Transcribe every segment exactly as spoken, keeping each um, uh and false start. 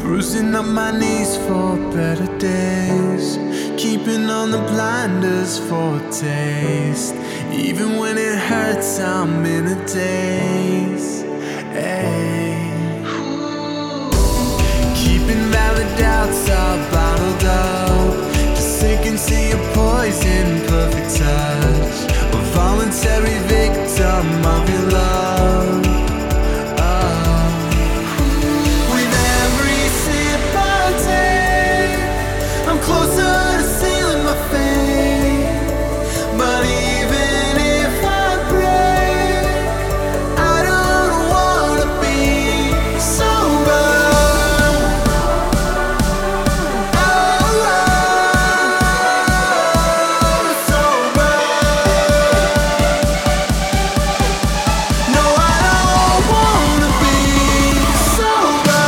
Bruising up my knees for better days, keeping on the blinders for a taste. Even when it hurts, I'm in a daze. Hey. Keeping valid doubts are bottled up, just so you can see your poison, perfect touch. A voluntary victim of your love. Closer to sealing my fate, but even if I break, I don't wanna be sober. Oh, sober. No, I don't wanna be sober.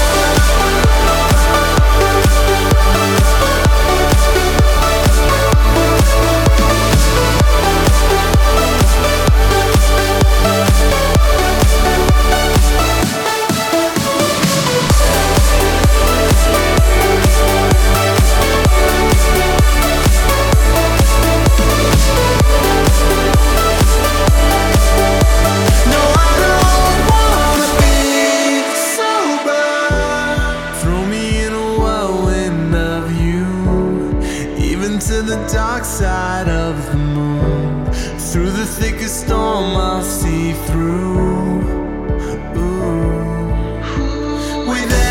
To the dark side of the moon, through the thickest storm I'll see through. Ooh. With